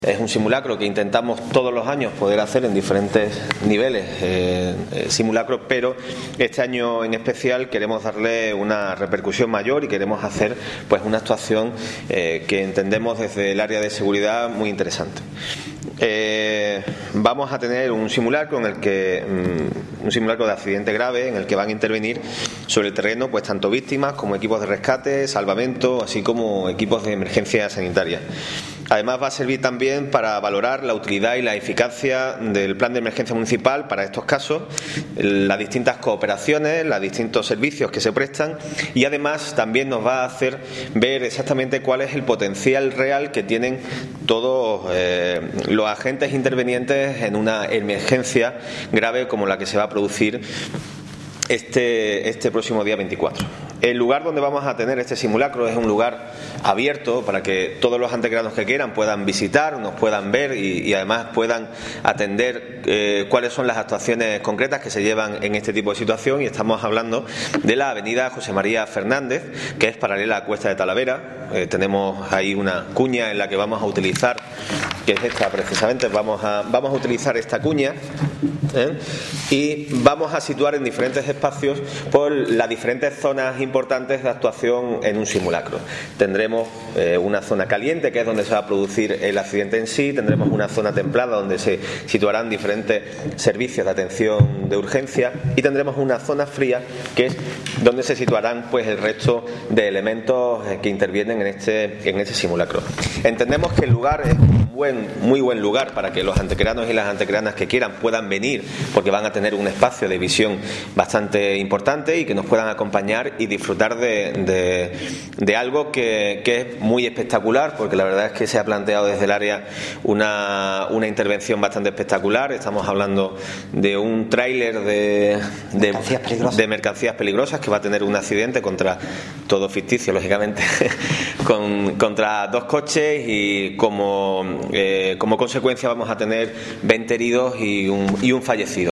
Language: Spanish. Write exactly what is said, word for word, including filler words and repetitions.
Es un simulacro que intentamos todos los años poder hacer en diferentes niveles eh, eh, simulacros, pero este año en especial queremos darle una repercusión mayor y queremos hacer pues una actuación eh, que entendemos desde el área de seguridad muy interesante. Eh, vamos a tener un simulacro en el que um, un simulacro de accidente grave en el que van a intervenir sobre el terreno pues tanto víctimas como equipos de rescate, salvamento, así como equipos de emergencia sanitaria. Además va a servir también para valorar la utilidad y la eficacia del plan de emergencia municipal para estos casos, las distintas cooperaciones, los distintos servicios que se prestan, y además también nos va a hacer ver exactamente cuál es el potencial real que tienen todos eh, los agentes intervenientes en una emergencia grave como la que se va a producir Este, este próximo día veinticuatro. El lugar donde vamos a tener este simulacro es un lugar abierto para que todos los antequeranos que quieran puedan visitar, nos puedan ver y, y además puedan atender eh, cuáles son las actuaciones concretas que se llevan en este tipo de situación. Y estamos hablando de la avenida José María Fernández, que es paralela a Cuesta de Talavera. Eh, tenemos ahí una cuña en la que vamos a utilizar, que es esta precisamente, vamos a, vamos a utilizar esta cuña ¿eh? y vamos a situar en diferentes espacios por las diferentes zonas importantes de actuación en un simulacro. Tendremos eh, una zona caliente, que es donde se va a producir el accidente en sí, tendremos una zona templada donde se situarán diferentes servicios de atención de urgencia y tendremos una zona fría, que es donde se situarán pues el resto de elementos que intervienen en este, en este simulacro. Entendemos que el lugar es un buen, muy buen lugar para que los antequeranos y las antequeranas que quieran puedan venir, porque van a tener un espacio de visión bastante importante y que nos puedan acompañar y disfrutar de, de, de algo que, que es muy espectacular, porque la verdad es que se ha planteado desde el área una, una intervención bastante espectacular. Estamos hablando de un tráiler de, de, mercancías peligrosas. de mercancías peligrosas que va a tener un accidente contra, todo ficticio lógicamente, con, contra dos coches y como, eh, como consecuencia vamos a tener veinte heridos y un, y un fallecido.